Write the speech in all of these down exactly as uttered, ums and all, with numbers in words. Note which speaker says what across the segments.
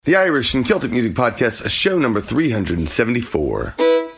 Speaker 1: The Irish and Celtic Music Podcast, show number three hundred seventy-four.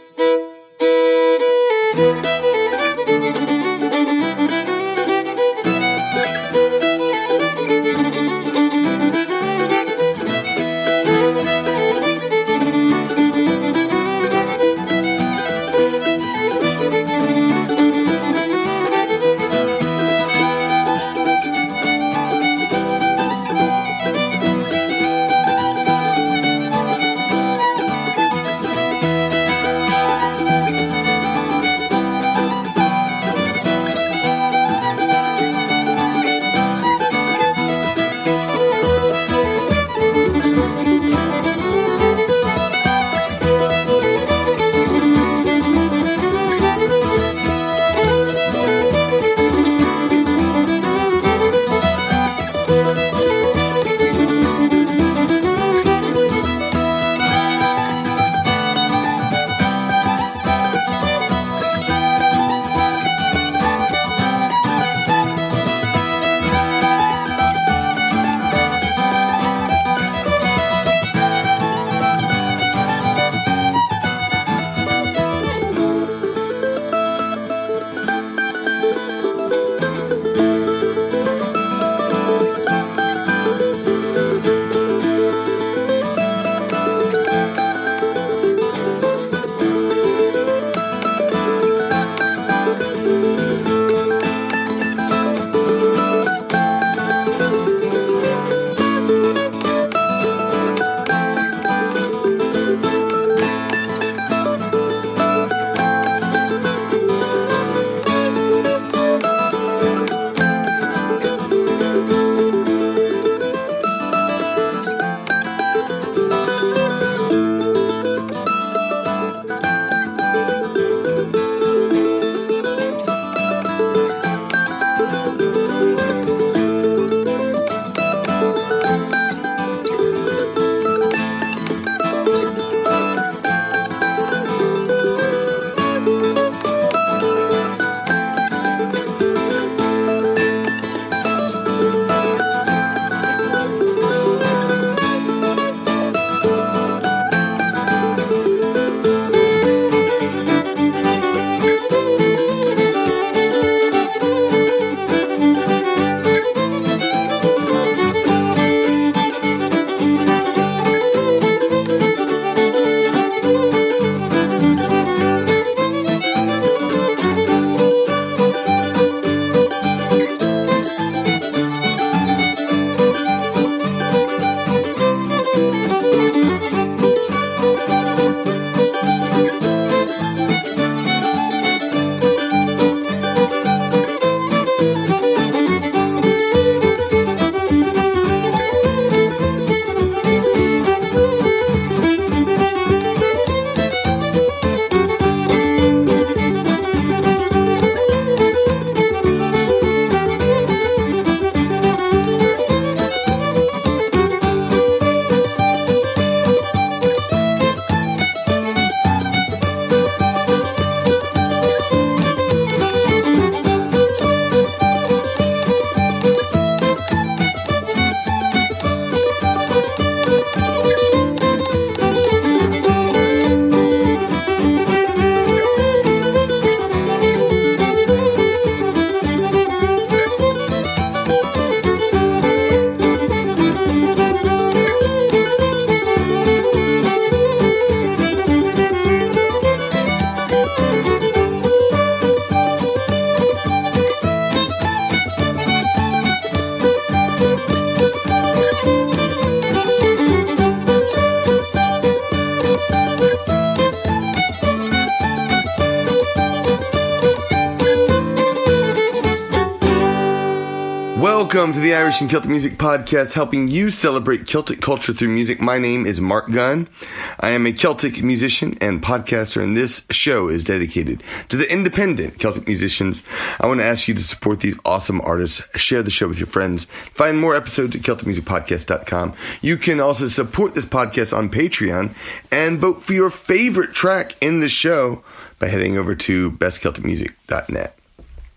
Speaker 1: Welcome to the Irish and Celtic Music Podcast, helping you celebrate Celtic culture through music. My name is Mark Gunn. I am a Celtic musician and podcaster, and this show is dedicated to the independent Celtic musicians. I want to ask you to support these awesome artists. Share the show with your friends. Find more episodes at celtic music podcast dot com. You can also support this podcast on Patreon and vote for your favorite track in the show by heading over to best celtic music dot net.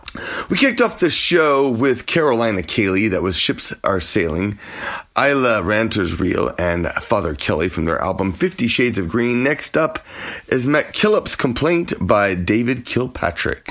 Speaker 1: We kicked off the show with Carolina Kaylee, that was Ships Are Sailing, Isla Ranter's Reel, and Father Kelly from their album Fifty Shades of Green. Next up is McKillop's Complaint by David Kilpatrick.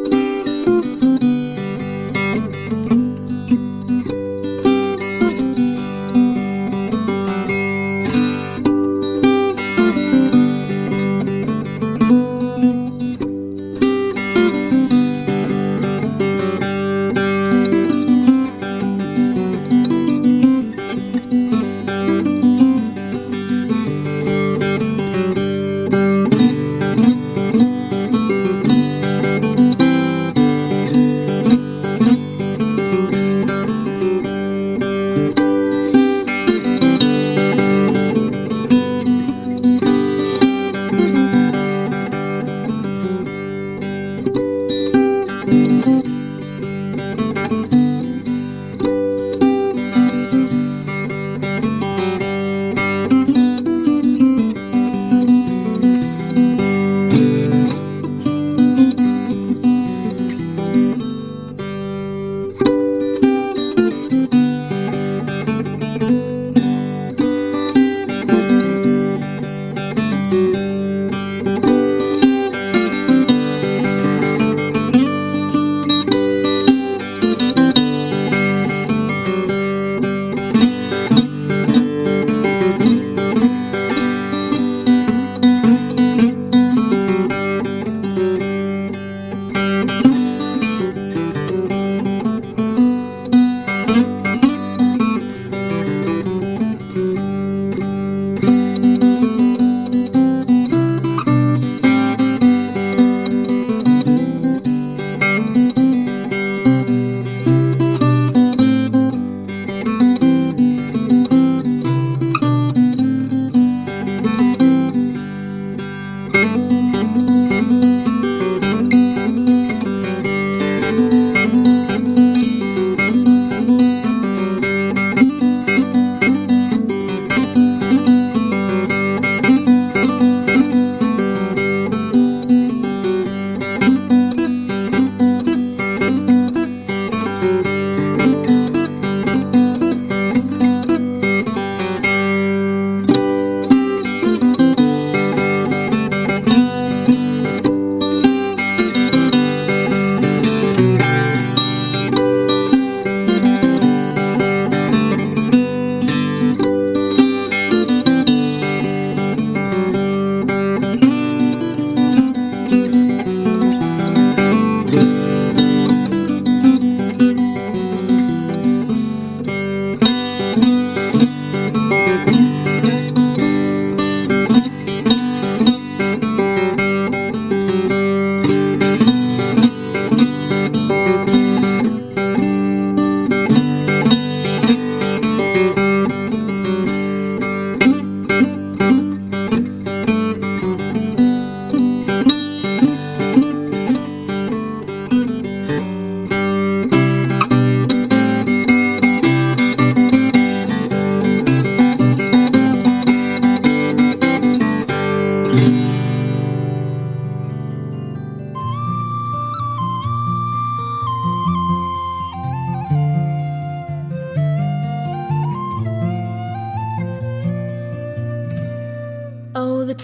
Speaker 2: Oh, the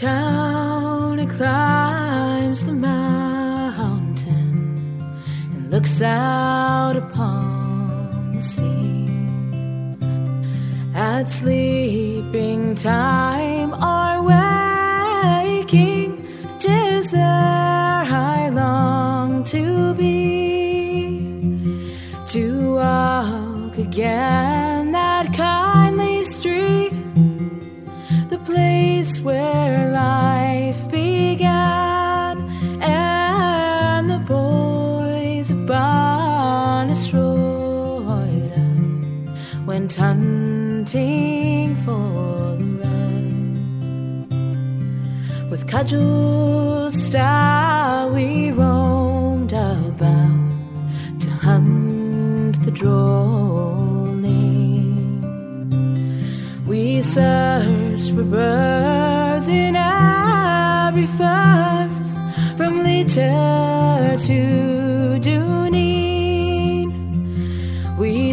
Speaker 2: town, it climbs the mountain and looks out upon the sea. At sleeping time or waking, 'tis there I long to be, to walk again that kindly street, the place where life began, and the boys of Bonnyrhoden went hunting for the wren. With cudgels stout we roamed about to hunt the droning. We searched for birds in every verse, from Litter to Dooney.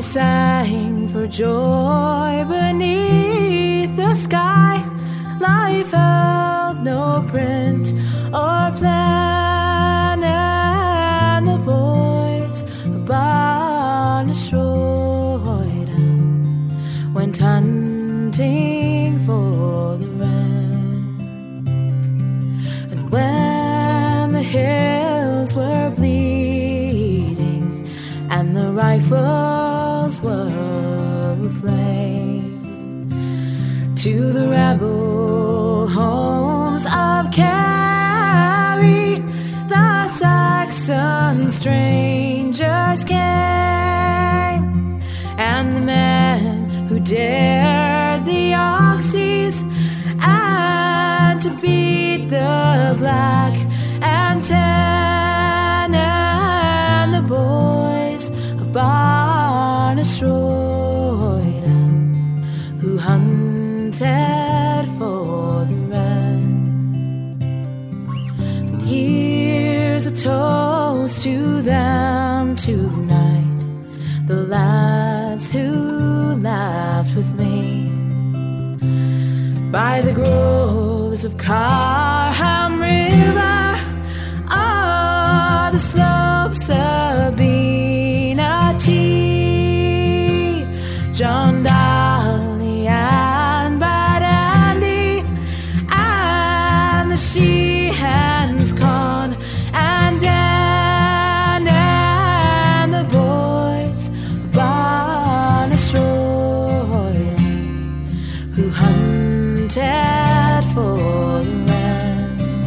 Speaker 2: sang for joy beneath the sky. Life held no print or plan, and the boys of Banastroida went hunting for the wren. And when the hills were bleeding and the rifles were aflame, to the rebel homes of Kerry the Saxon strangers came, and the men who dared the Oxys and to beat the black and tan, and the boys of Banastroida who hunted for the wren. And here's a toast to them tonight, the lads who laughed with me by the groves of Carham River, ah, the slopes of Benatee, John Daly and Bad Andy, and the Sheehans Con and Dan, and the boys of Banastroida who hunted for the wren.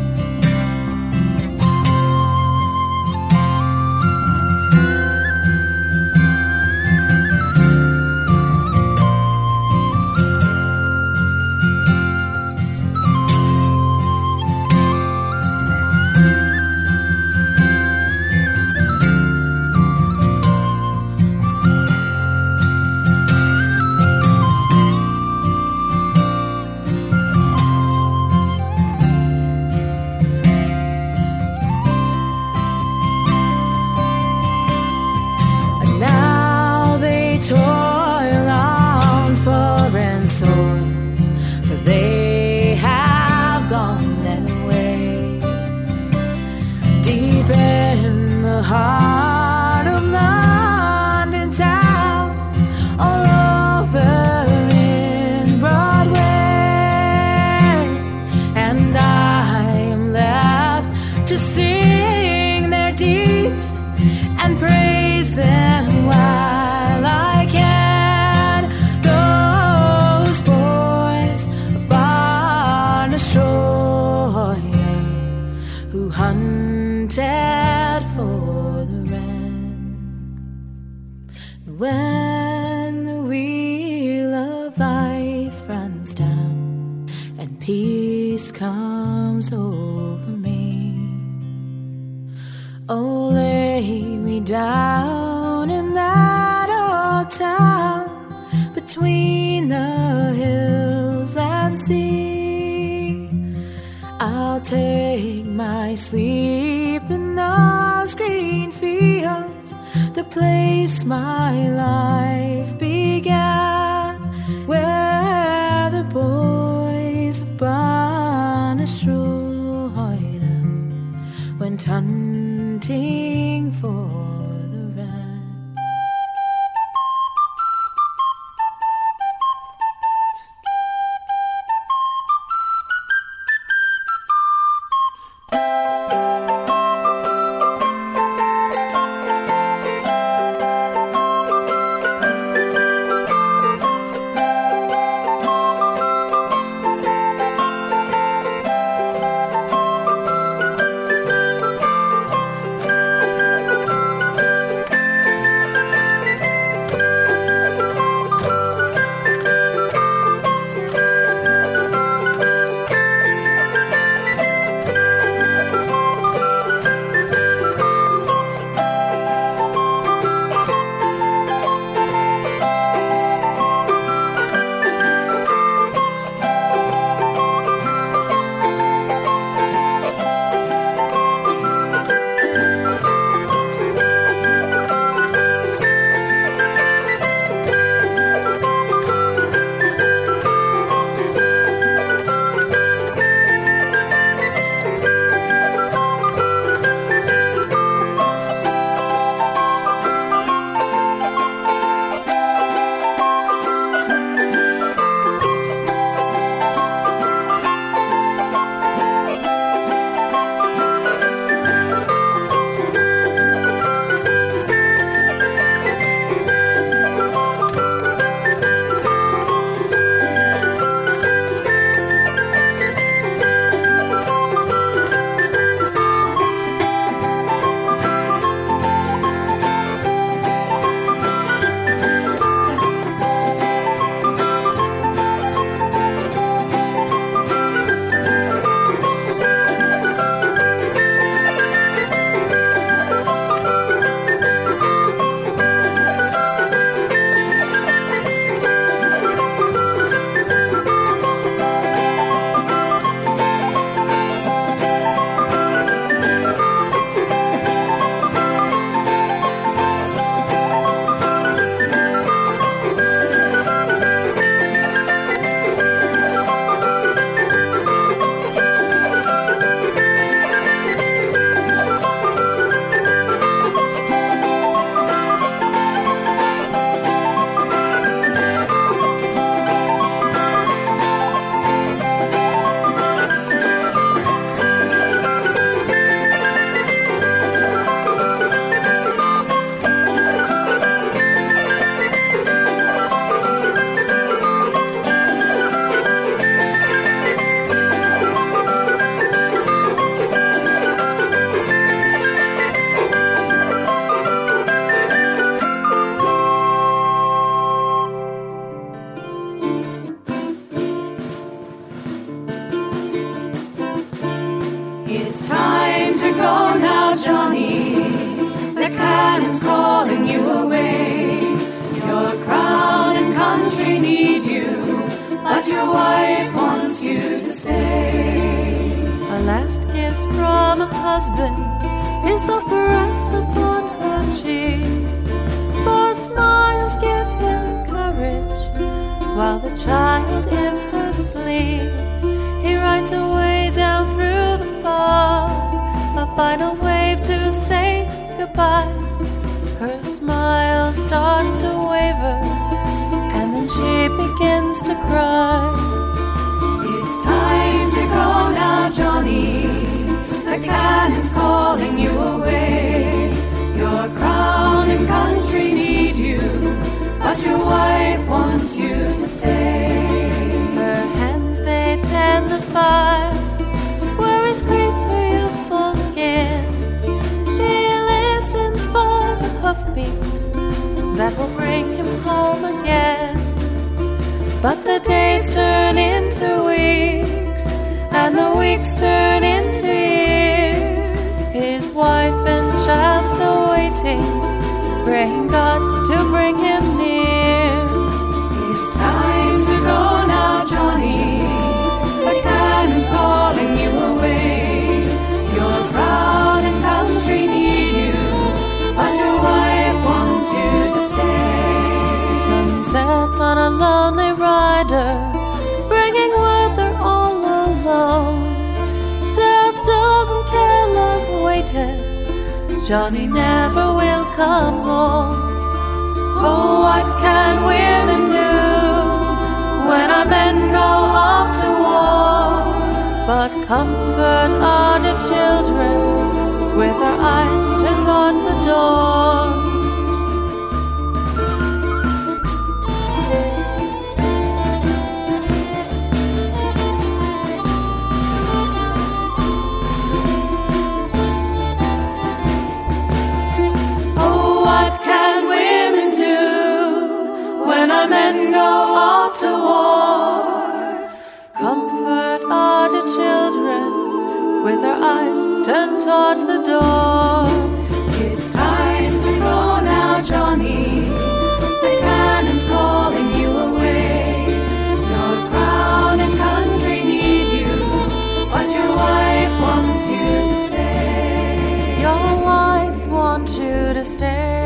Speaker 2: Toil on foreign soil, for they have gone their way. Deep in the heart of London town, or over in Broadway, and I am left to sing their deeds and praise them while I can. Those boys of Banastroida who hunted for the wren. When the wheel of life runs down and peace comes over me, oh, lay me down in that old town between the hills and sea. I'll take my sleep in those green fields, the place my life began, where the boys of Banastroida went hunting for the wren. It's time to go now, Johnny. The cannon's calling you away. Your crown and country need you, but your wife wants you to stay.
Speaker 3: A last kiss from a husband, his soft caress upon her cheek. For smiles give him courage, while the child in her sleeps. He rides away down through the fog, a final wave to say goodbye. Her smile starts to waver, and then she begins to cry.
Speaker 2: It's time to go now, Johnny. The cannon's calling you away. Your crown and country need you, but your wife wants you to stay.
Speaker 3: Her hands, they tend the fire, where is grace her youthful skin. She listens for the hoofbeats that will bring him home again. But the days turn into weeks, and the weeks turn into years. His wife and child still waiting, praying God to bring him near.
Speaker 2: It's time to go now, Johnny. The cannon's calling you away. Your proud and country need you, but your wife wants you to stay.
Speaker 3: Sunsets on a lonely rider, bringing word they're all alone. Death doesn't care, love waited, Johnny never will come home. Oh, what can women do when our men go off to war? But comfort our dear children with our eyes turned towards the door.
Speaker 2: When our men go off to war,
Speaker 3: comfort our dear children with our eyes turned towards the door.
Speaker 2: It's time to go now, Johnny. The cannon's calling you away. Your crown and country need you, but your wife wants you to stay.
Speaker 3: Your wife wants you to stay.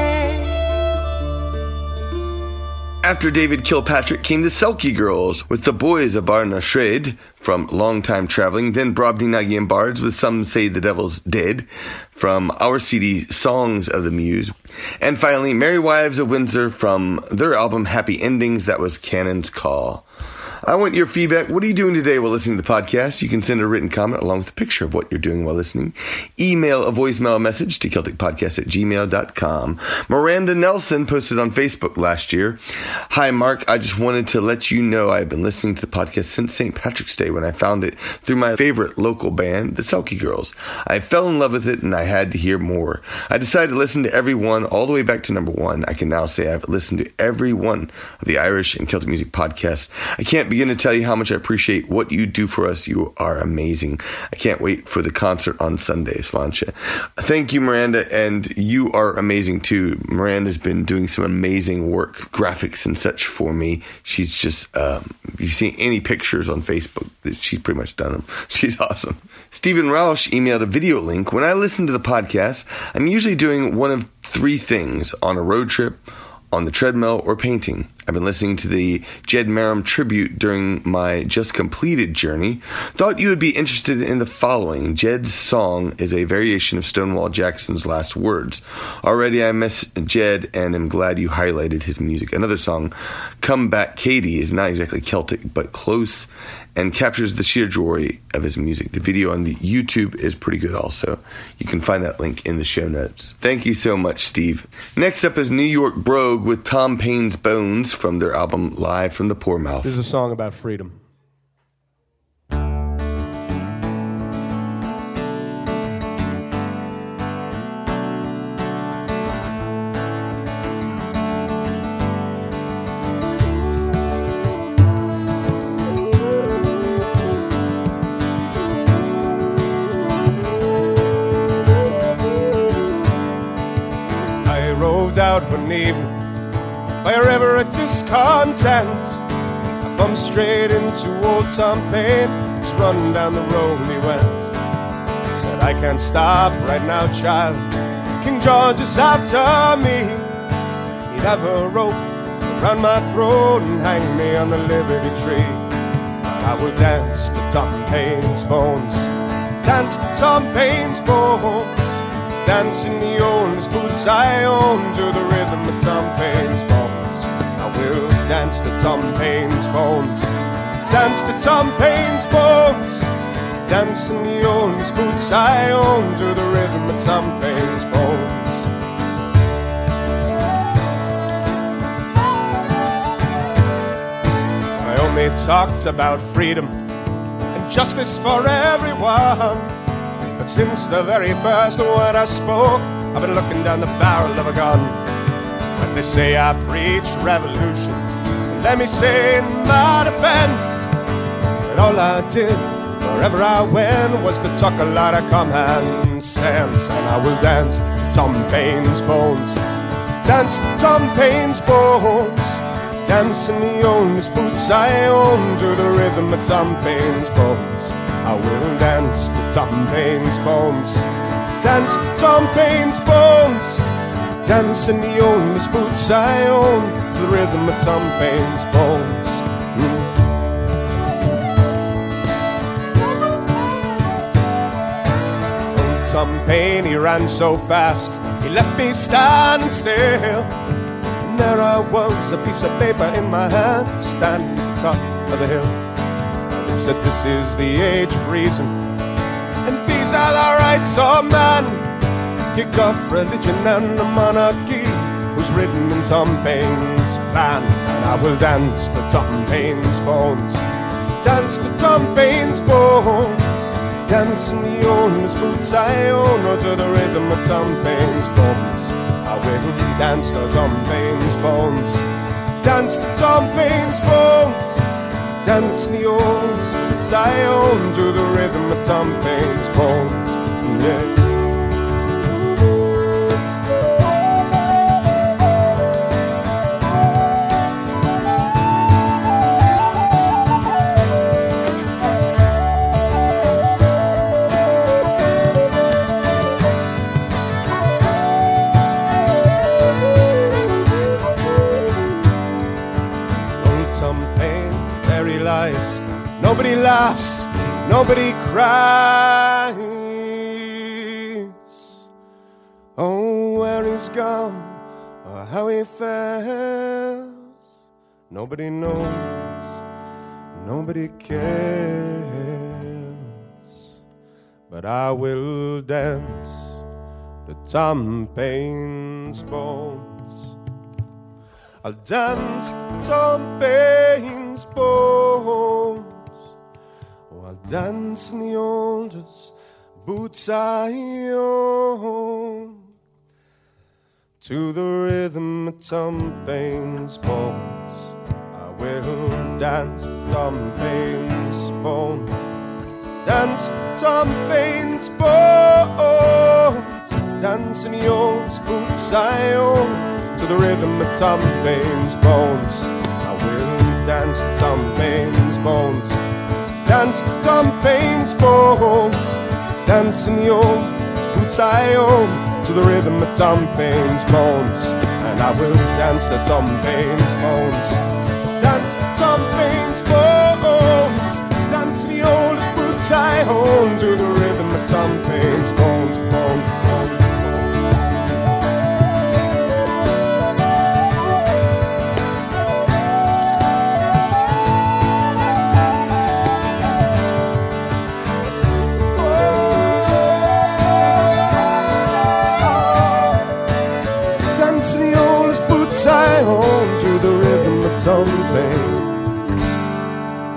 Speaker 1: After David Kilpatrick came the Selkie Girls with the Boys of Barna Shred from Long Time Traveling, then Brobdie Nagy and Bards with Some Say the Devil's Dead from our C D Songs of the Muse, and finally Merry Wives of Windsor from their album Happy Endings. That was Cannon's Call. I want your feedback. What are you doing today while listening to the podcast? You can send a written comment along with a picture of what you're doing while listening. Email a voicemail message to Celtic Podcast at gmail dot com. Miranda Nelson posted on Facebook last year. Hi, Mark. I just wanted to let you know I've been listening to the podcast since Saint Patrick's Day when I found it through my favorite local band, the Selkie Girls. I fell in love with it and I had to hear more. I decided to listen to every one all the way back to number one. I can now say I've listened to every one of the Irish and Celtic music podcasts. I can't begin to tell you how much I appreciate what you do for us. You are amazing. I can't wait for the concert on Sunday, Sláinte. Thank you, Miranda, and you are amazing too. Miranda's been doing some amazing work, graphics and such for me. She's just, um, if you've seen any pictures on Facebook, she's pretty much done them. She's awesome. Stephen Roush emailed a video link. When I listen to the podcast, I'm usually doing one of three things: on a road trip, on the treadmill, or painting. I've been listening to the Jed Merrim tribute during my just completed journey. Thought you would be interested in the following. Jed's song is a variation of Stonewall Jackson's Last Words. Already I miss Jed and am glad you highlighted his music. Another song, Come Back Katie, is not exactly Celtic, but close and captures the sheer joy of his music. The video on the YouTube is pretty good also. You can find that link in the show notes. Thank you so much, Steve. Next up is New York Brogue with Tom Paine's Bones from their album Live from the Poor Mouth.
Speaker 4: This is a song about freedom. out one evening by a river of discontent. I bumped straight into old Tom Paine. He's running down the road he went. Said, I can't stop right now, child. King George is after me. He'd have a rope around my throat and hang me on the Liberty Tree. But I will dance to Tom Paine's bones. Dance to Tom Paine's bones. Dance in the oldest boots I own to the rhythm of Tom Paine's bones. I will dance to Tom Paine's bones. Dance to Tom Paine's bones. Dance in the oldest boots I own to the rhythm of Tom Paine's bones. I only talked about freedom and justice for everyone. But since the very first word I spoke, I've been looking down the barrel of a gun. When they say I preach revolution, let me say in my defense that all I did wherever I went was to talk a lot of common sense. And I will dance to Tom Paine's bones. Dance to Tom Paine's bones. Dance in the oldest boots I own to the rhythm of Tom Paine's bones. I will dance to Tom Paine's bones. Dance to Tom Paine's bones. Dance in the oldest boots I own to the rhythm of Tom Paine's bones. Mm. Old Tom Paine, he ran so fast, he left me standing still. And there I was, a piece of paper in my hand, standing at the top of the hill. And it said, this is the age of reason, and these are the rights of man. Kick off religion and the monarchy was written in Tom Paine's plan. And I will dance to Tom Paine's bones. Dance to Tom Paine's bones. Dance in the oldest boots I own, or to the rhythm of Tom Paine's bones. I will dance to Tom Paine's bones. Dance to Tom Paine's bones. Dance in the oldest boots I own, to the rhythm of Tom Paine's bones. Yeah. Nobody laughs, nobody cries. Oh, where he's gone, or how he fares, nobody knows, nobody cares. But I will dance to Tom Paine's bones. I'll dance to Tom Paine's bones. I'll dance in the oldest boots I own, to the rhythm of Tom Paine's bones. I will dance to Tom Paine's bones. Dance to Tom Paine's bones. Dance in the oldest boots I own, to the rhythm of Tom Paine's bones. I will dance to Tom Paine's bones. Dance to Tom Paine's bones. Dance in the old boots I own, to the rhythm of Tom Paine's bones. And I will dance to Tom Paine's bones. Dance to Tom Paine's bones. Dance in the oldest boots I own, to the rhythm of Tom Paine's bones. Bones, bones. I own, to the rhythm of Tom Paine.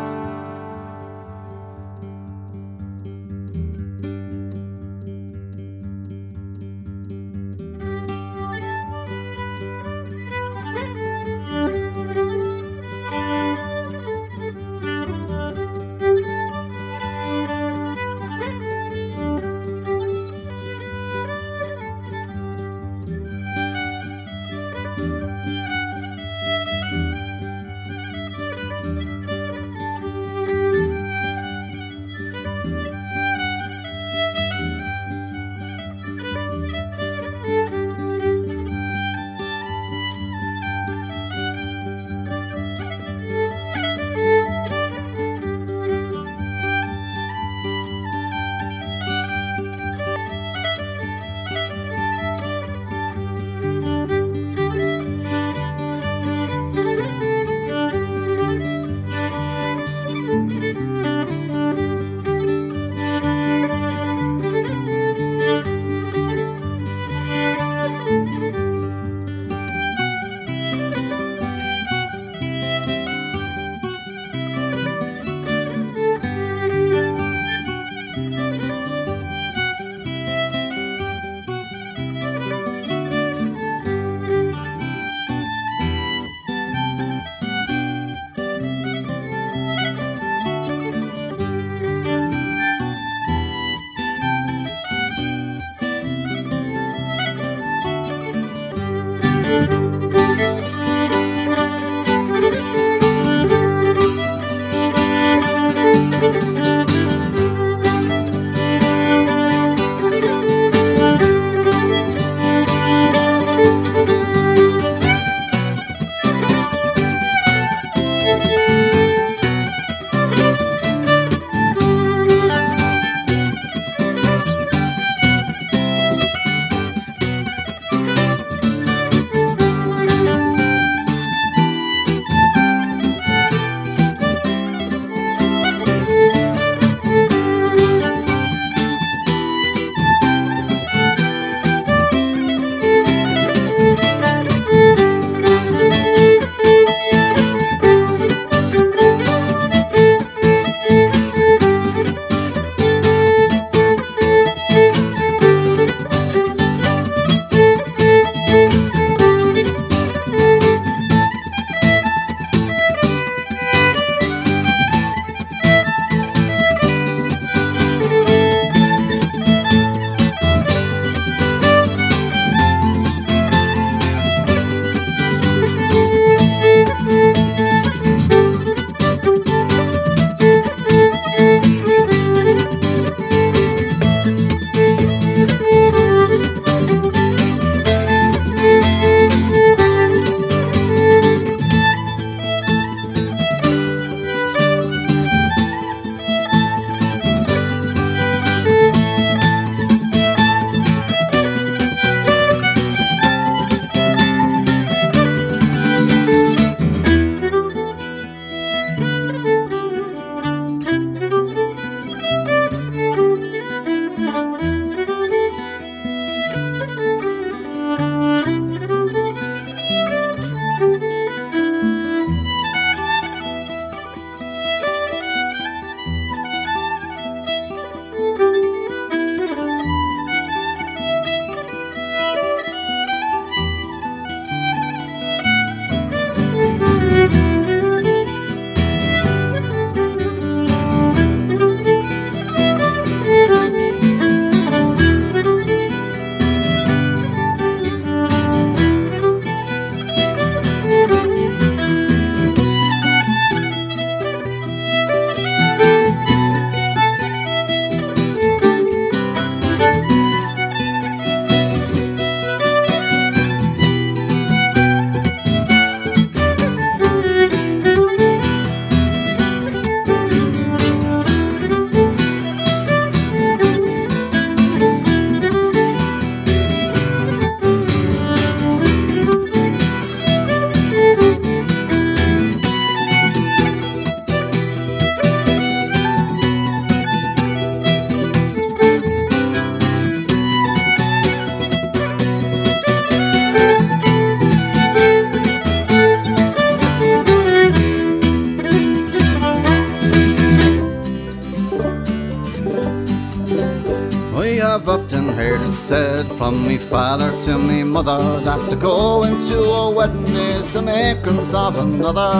Speaker 5: I've often heard it said from me father to me mother that to go into a wedding is the makings of another.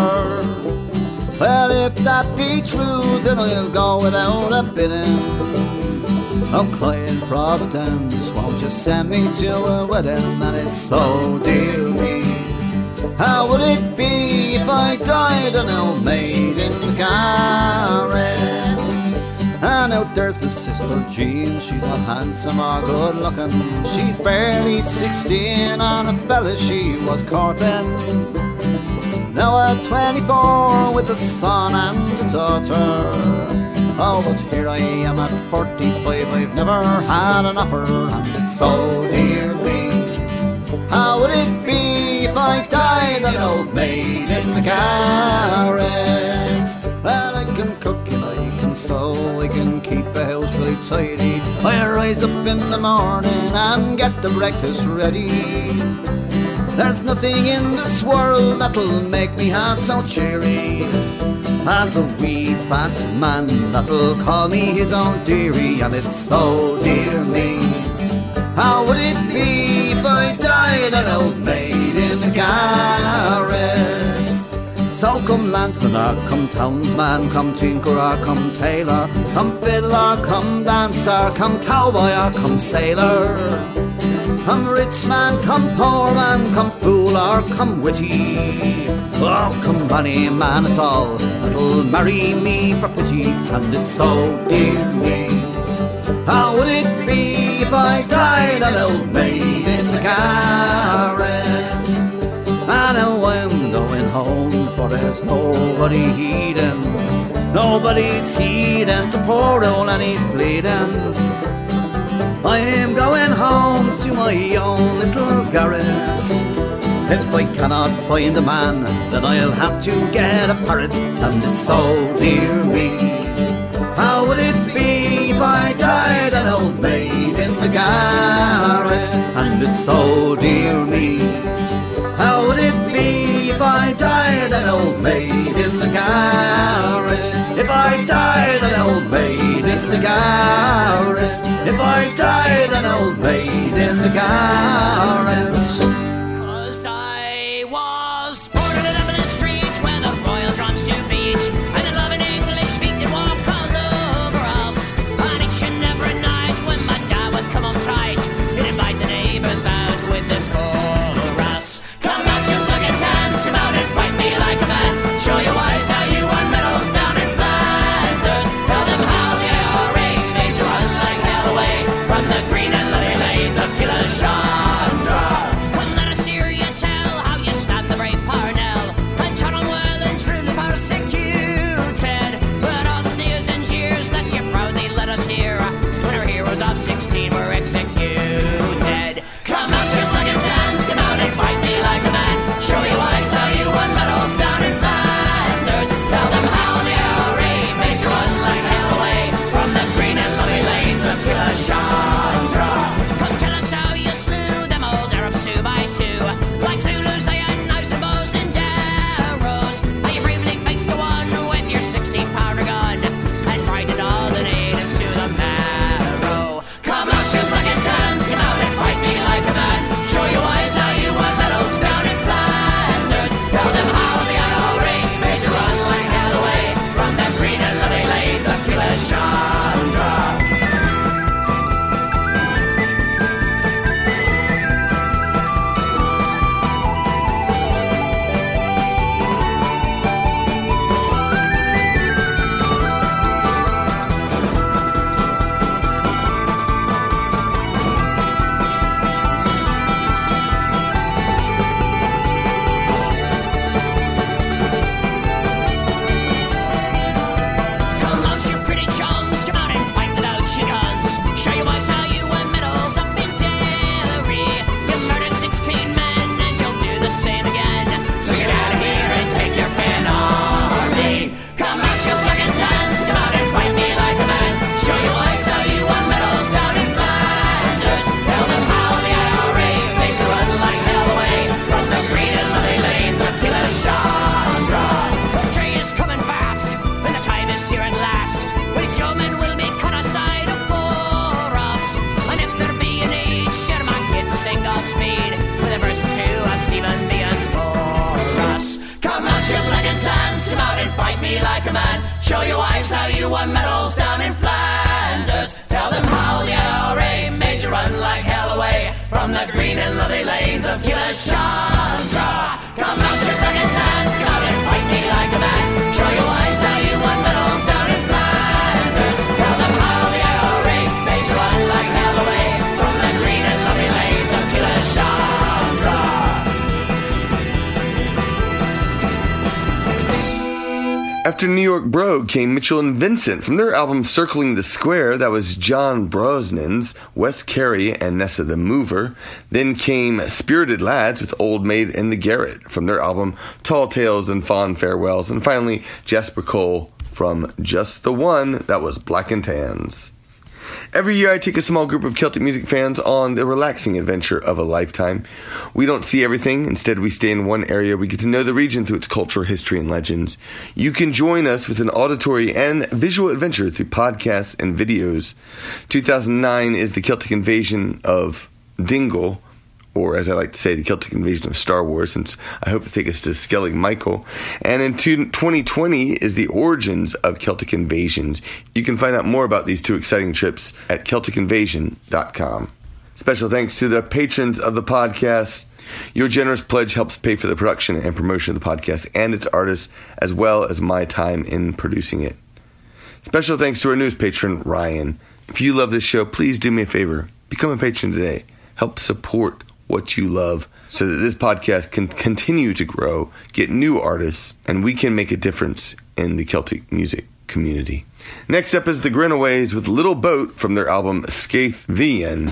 Speaker 5: Well, if that be true, then I'll go without a bidding. I'm crying Providence, won't you send me to a wedding? And it's so dear me. How would it be if I died an old maid in the garret? And out there's my sister Jean, she's not handsome or good looking. She's barely sixteen and a fella she was courting. Now at twenty-four with a son and a daughter. Oh, but here I am at forty-five, I've never had an offer, and it's so dear me. How would it be if I died an old maid in the garret? Well, I can cook and I can sew, I can keep the house right tidy. I rise up in the morning and get the breakfast ready. There's nothing in this world that'll make me half so cheery as a wee fat man that'll call me his own dearie. And it's so dear me. How would it be if I died an old maid in the garret? So come landsman or come townsman, come tinker or come tailor, come fiddler, come dancer, come cowboy or come sailor. Come rich man, come poor man, come fool or come witty. Oh, come any man at all that'll marry me for pity. And it's so dear me. How would it be if I died an old maid in the carriage? And now I'm going home, for there's nobody heeding. Nobody's heeding to poor old Annie's bleeding. I am going home to my own little garret. If I cannot find a man, then I'll have to get a parrot. And it's so dear me. How would it be if I died an old maid in the garret? And it's so dear me. How would it be if I died an old maid in the garret? If I died an old maid in the garret? If I died an old maid in the garret?
Speaker 6: Cause I was born in a Dublin street where the royal drums do beat, and a loving English speaking walk all over us. And each and every night when my dad would come home tight, he'd invite the neighbours out with this chorus. Come out, you fucking dance, come out and fight me like a man. Show your wives how you won medals down in Flanders. Tell them how the I R A made you run like hell away from the green and lovely lanes of Killashandra. Well, let us hear you tell how you stabbed the brave Parnell and taught on well and truly persecuted. But all the sneers and jeers that you proudly let us hear when our heroes of sixteen were executed. Come out, you fucking dance, come out and fight me like a man. Show your wives how you won medals down in Flanders. Tell them how the I R A made you run like hell away from the green and lovely lanes of Killashandra. Come tell us how you slew them old Arabs two by two. Like Zulus they had knives and bows and arrows. How you bravely faced the one with your sixteen pounder gun and frightened all the natives to the marrow. Come out, you fucking dance, come out and fight me like a man. Show your wives how you won medals down in Flanders. Tell them how the I R A made you run like hell away from the green and lovely lanes of Killashandra. Come out, you pretty chums, come out and fight without your guns. Show your wives how you won medals up in Derry. You murdered sixteen men and you'll do the same again. So get out of here and take your pen army. Come out, you fucking tans, come out and fight me like a man. Show your wives how you won medals down in Flanders. Tell them how the I R A made you run like hell away from the green and lovely lanes of Killashandra. Victory is coming fast, and the time is here at last, when each yeoman will be cut aside for us. And if there be a need, share my kids and sing Godspeed with a verse or two of Stephen Behan's chorus. Come out, you black and tans, come out and fight me like a man. Show your wives how you won medals down in Flanders. Tell them how the I R A made you run like hell away from the green and lovely lanes of Killashandra. Come out, you black and tans, come out and fight me like a man. Show your wives how you won medals down in Flanders. Tell them how the I R A made you run like hell away from the green and lovely lanes of Killashandra.
Speaker 1: After New York Brogue came Mitchell and Vincent from their album Circling the Square. That was John Brosnan's, Wes Carey and Nessa the Mover. Then came Spirited Lads with Old Maid in the Garret from their album Tall Tales and Fond Farewells. And finally, Jasper Cole from Just the One. That was Black and Tans. Every year I take a small group of Celtic music fans on the relaxing adventure of a lifetime. We don't see everything. Instead, we stay in one area. We get to know the region through its culture, history, and legends. You can join us with an auditory and visual adventure through podcasts and videos. two thousand nine is the Celtic invasion of Dingle, or as I like to say, the Celtic invasion of Star Wars, since I hope to take us to Skellig Michael. And in twenty twenty is the origins of Celtic invasions. You can find out more about these two exciting trips at Celtic Invasion dot com. Special thanks to the patrons of the podcast. Your generous pledge helps pay for the production and promotion of the podcast and its artists, as well as my time in producing it. Special thanks to our newest patron, Ryan. If you love this show, please do me a favor. Become a patron today. Help support what you love so that this podcast can continue to grow, get new artists, and we can make a difference in the Celtic music community. Next up is the Grinaways with Little Boat from their album Skaith Vian.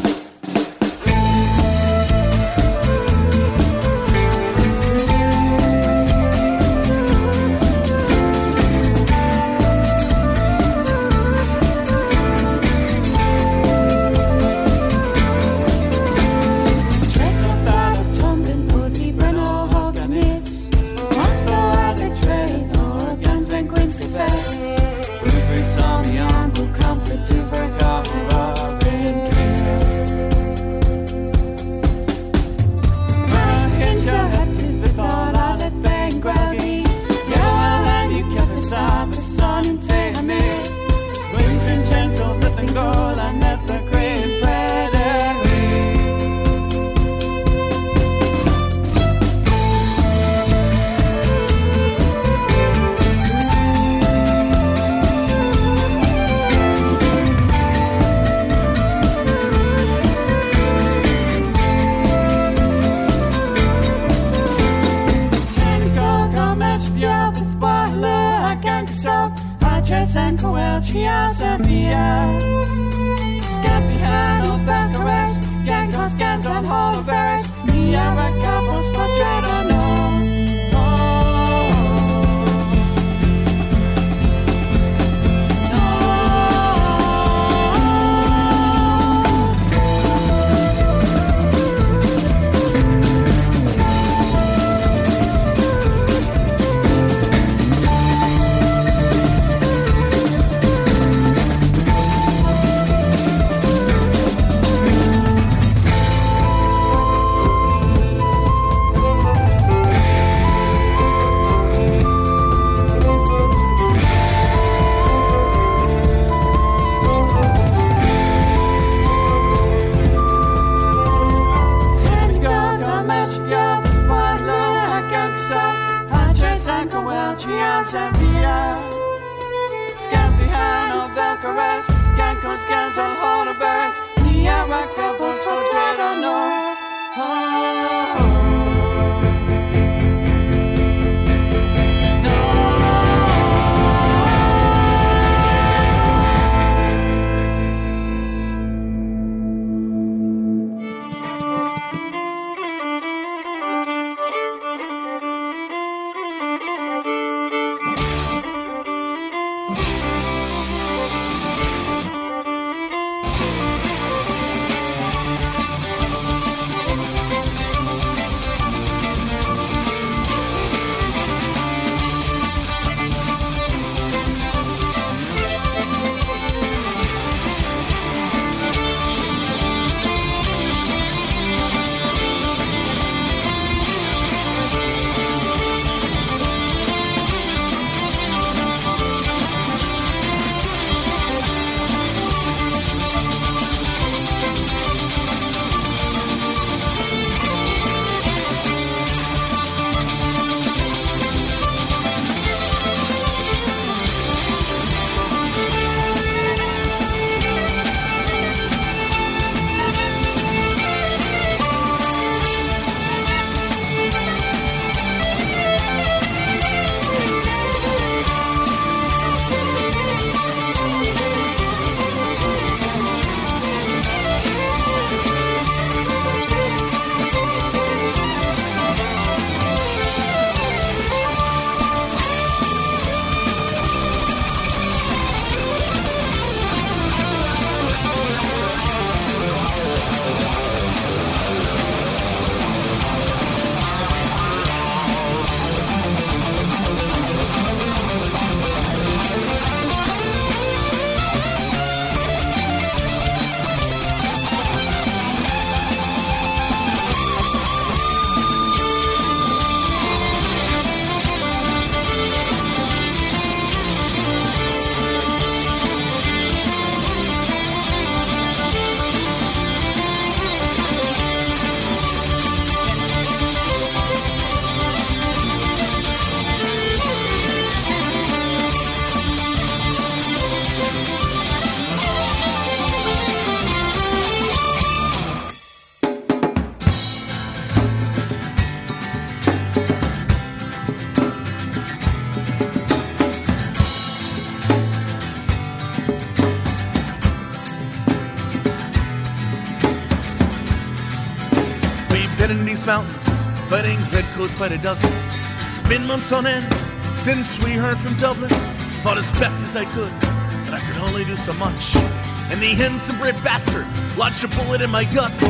Speaker 7: these mountains, fighting redcoats by the dozen. It's been months on end since we heard from Dublin. Fought as best as I could, but I could only do so much. In the end, some brave bastard lodged a bullet in my guts.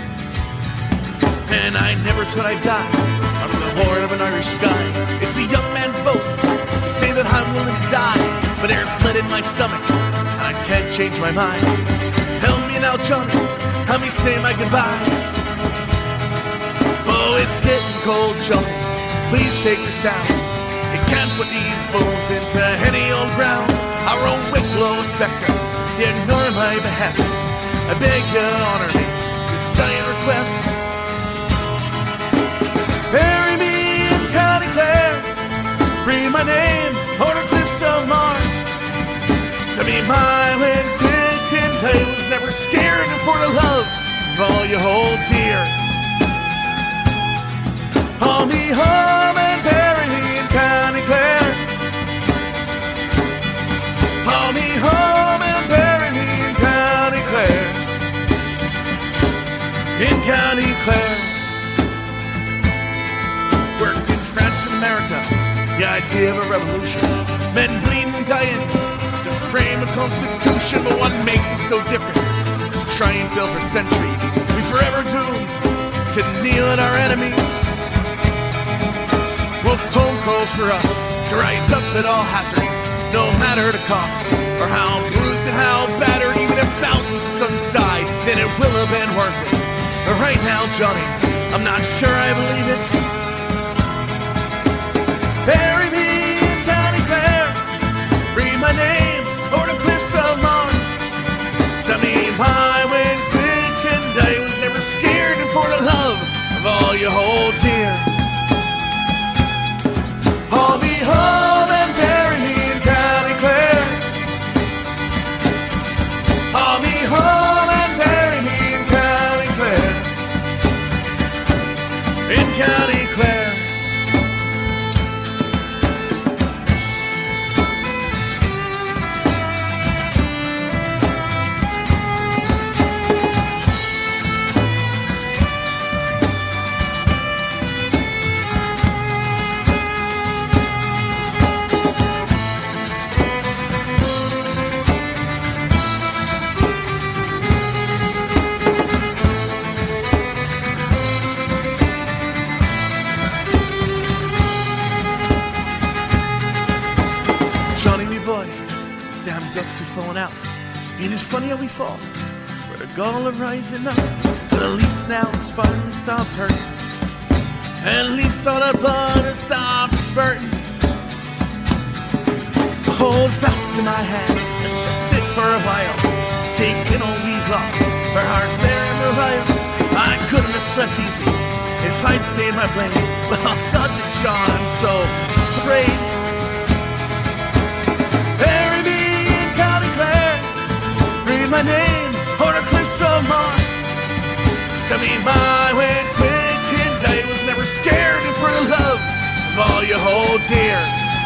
Speaker 7: And I never thought I'd die out of the horde of an Irish sky. It's a young man's boast to say that I'm willing to die, but there's lead in my stomach, and I can't change my mind. Help me now, Johnny, help me say my goodbyes. Oh, it's getting cold, Johnny, please take this down. You can't put these bones into any old ground. Our own Wicklow spectre, you ignore my behest. I beg you to honor me, this dying request. Bury me in County Clare, breathe my name on the cliffs of Mar. To be mine when quick and I was never scared for the love of all you hold dear. Haul me home and bury me in County Clare. Haul me home and bury me in County Clare. In County Clare. Worked in France, America, the idea of a revolution. Men bleeding and dying to frame a constitution, but what makes us so different? To try and fail for centuries, we forever doomed to kneel at our enemies. Wolf tone calls for us to rise up at all hazard, no matter the cost, or how bruised and how battered. Even if thousands of sons died, then it will have been worth it. But right now, Johnny, I'm not sure I believe it. Bury me in County Clare, breathe my name over the cliffs of Mar. Tell me why when quick and I was never scared, and for the love of all you hold dear. Haul me home and bury me in County Clare. Haul me home and bury me in County Clare. In County Clare. And it's funny how we fall for the goal of rising up. But at least now it's finally stopped hurting. At least all the blood has stopped spurting. Hold fast to my hand, let's just sit for a while. Taking all we've lost, our hearts there in the vial. I couldn't have slept easy if I'd stayed my blame. But oh God, the John, I'm so afraid. Bury me in County Clare, breathe my name on the cliffs of Mar. Tell me my when quick and I was never scared, and for the love of all you hold dear.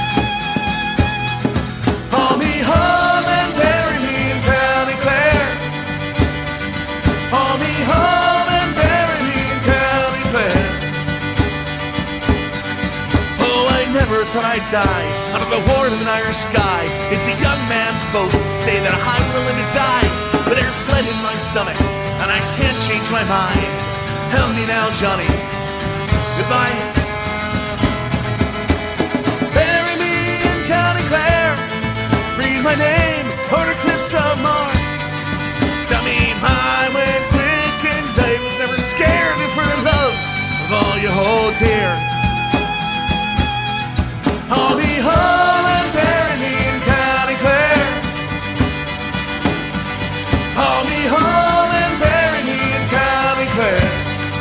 Speaker 7: Haul me home and bury me in County Clare. Haul me home and bury me in County Clare. Oh, I never thought I'd die under the ward of an Irish sky. It's a young man's boast to say that I'm willing to die, but there's lead in my stomach, and I can't change my mind. Help me now, Johnny. Goodbye. Bury me in County Clare, breathe my name on the cliffs of Mar. Tell me my when quick and I was never scared, and for the love of all you hold dear. Haul me home and bury me in County Clare. Haul me home and bury me in County Clare.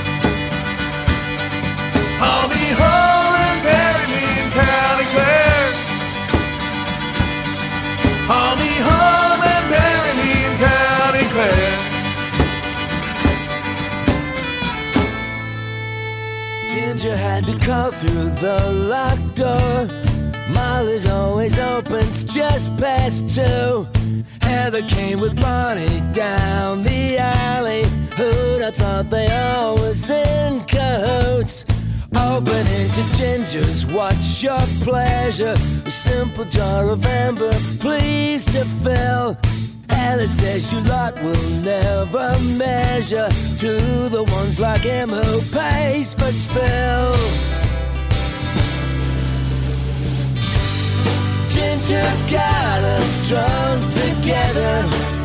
Speaker 7: Haul me home and bury me in County Clare. Haul me home and bury me in County Clare.
Speaker 8: Ginger had to crawl through the locked door. Molly's always open's just past two. Heather came with Bonnie down the alley. Who'd have thought they all was in cahoots? Opening to gingers, what's your pleasure? A simple jar of amber, please to fill. Alice says your lot will never measure to the ones like him who pays for spills. Ginger got us drunk together.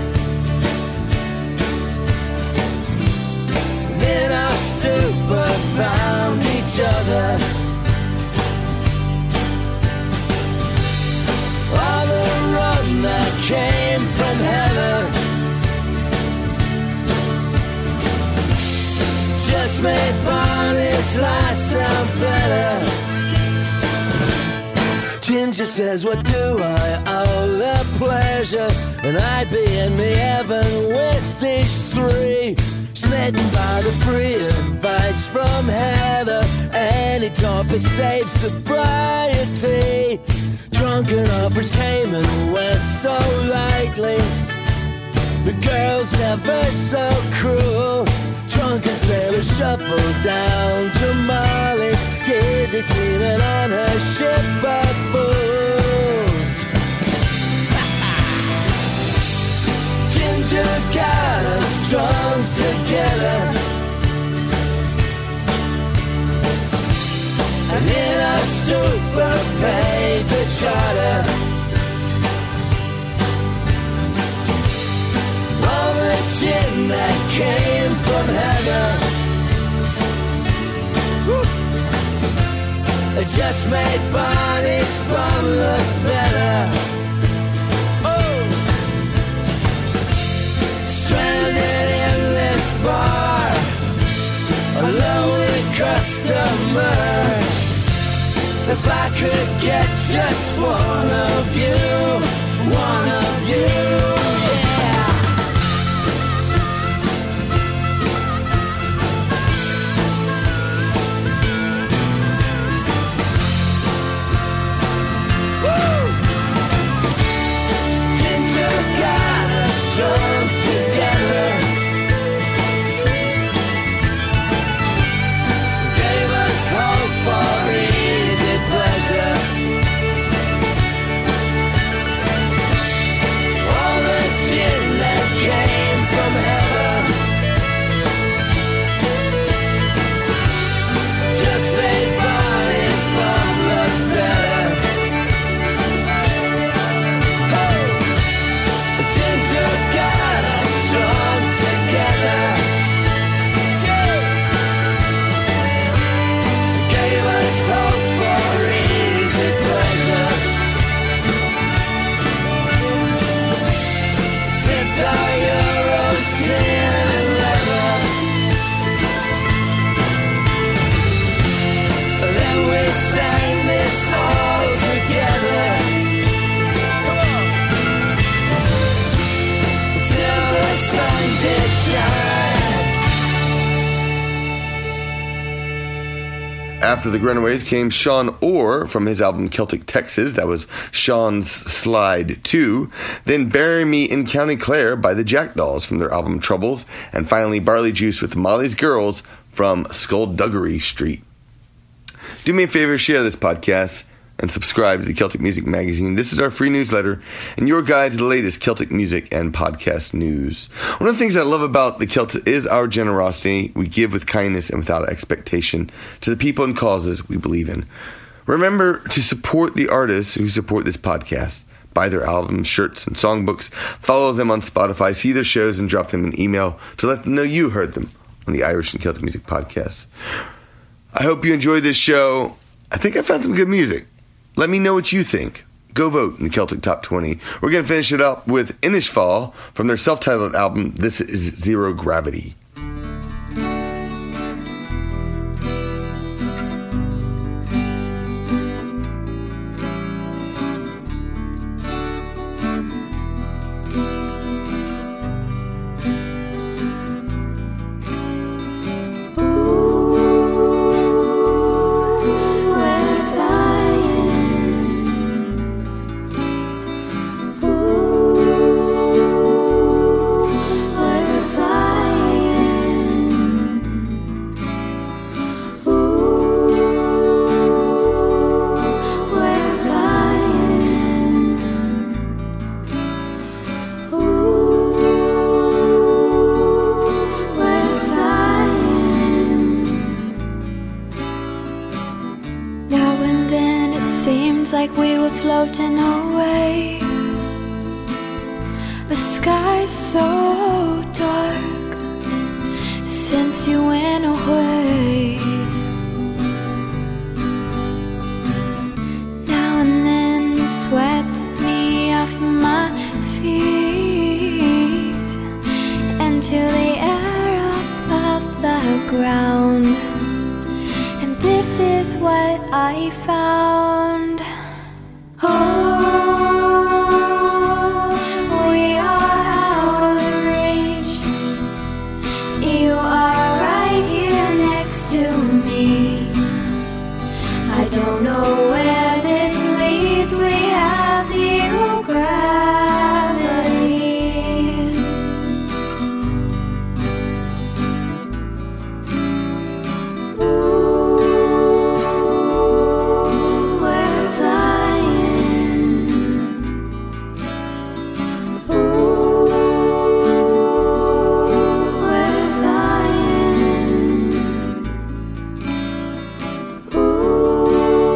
Speaker 8: In our stupor found each other. All the rum that came from heaven just made Barney's life sound better. Ginger says, what do I owe the pleasure? And I'd be in the heaven with these three, smitten by the free advice from Heather. Any topic saves sobriety. Drunken offers came and went so lightly. The girl's never so cruel. Drunken sailors shuffled down to Molly's, dizzy seated on her ship of fools. Ginger got us drunk together, and in our stupor paid the charter. All the gin that came from heaven, it just made Barney's bum look better. Oh, stranded in this bar, a lonely customer. If I could get just one of you, one of you, yeah. Woo! Ginger got us drunk together, gave us hope for easy pleasure. All the gin that came from heaven just made Barney's bum look better. Oh, Ginger got us drunk together, gave us hope for easy pleasure, tipped our euros tin and leather. Then we sang this all together, till the sun did shine.
Speaker 1: After the Runaways came Sean Orr from his album Celtic Texas. That was Sean's Slide two. Then Bury Me in County Clare by the Jackdaws from their album Troubles. And finally Barley Juice with Molly's Girls from Skullduggery Street. Do me a favor, share this podcast and subscribe to the Celtic Music Magazine. This is our free newsletter and your guide to the latest Celtic music and podcast news. One of the things I love about the Celtic is our generosity. We give with kindness and without expectation to the people and causes we believe in. Remember to support the artists who support this podcast. Buy their albums, shirts, and songbooks. Follow them on Spotify. See their shows and drop them an email to let them know you heard them on the Irish and Celtic Music Podcast. I hope you enjoyed this show. I think I found some good music. Let me know what you think. Go vote in the Celtic Top twenty. We're going to finish it up with Inishfall from their self-titled album, This Is Zero Gravity.
Speaker 2: We're flying.
Speaker 3: The sky's so dark since you went away. Now and then you swept me off my feet into the air above the ground. And this is what I found. Oh, don't know where this leads, we have zero gravity. Ooh, we're flying. Ooh, we're flying. Ooh.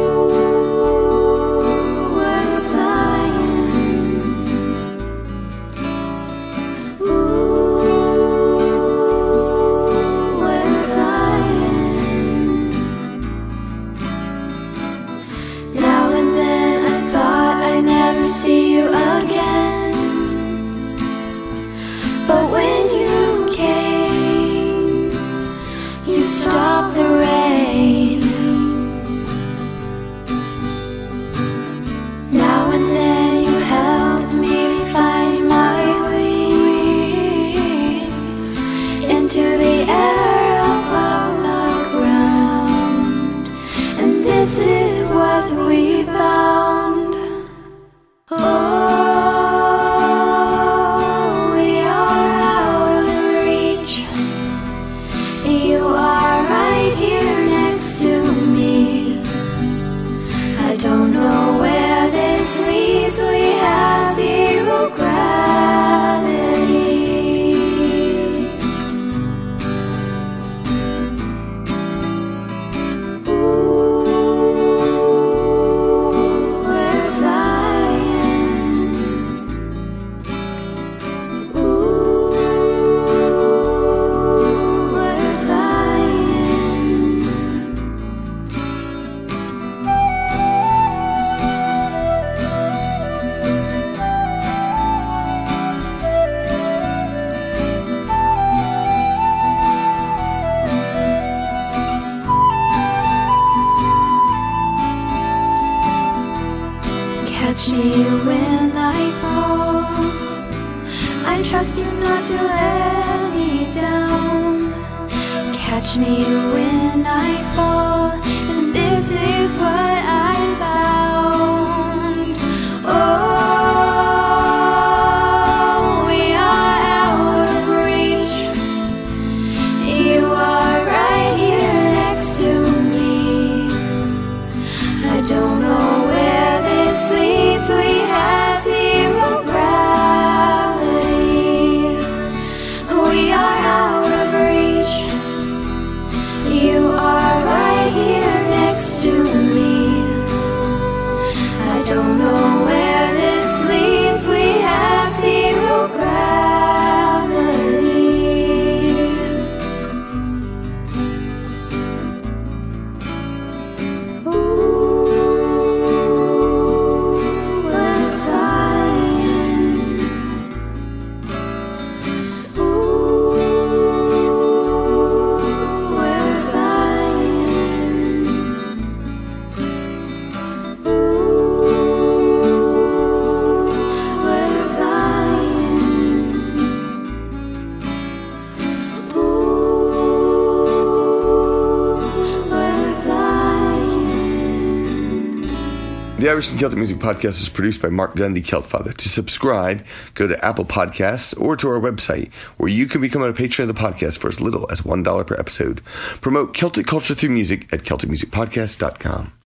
Speaker 3: See you again, but when you came, you stopped the rain. Now and then you helped me find my wings into the air above the ground, and this is what we found. Oh, we are out of reach. You are right here next to me. I don't know where this leads. We have zero gravity. Catch me when I fall. I trust you not to let me down. Catch me when I fall, and this is what I found. Oh, we are out of reach. You are right here next to me. I don't know where this leads. We have zero gravity. We are out of reach. You are right here next to me. I don't know where this leads. We have zero gravity.
Speaker 1: The Irish and Celtic Music Podcast is produced by Mark Gunn, the Celt Father. To subscribe, go to Apple Podcasts or to our website, where you can become a patron of the podcast for as little as one dollar per episode. Promote Celtic culture through music at celtic music podcast dot com.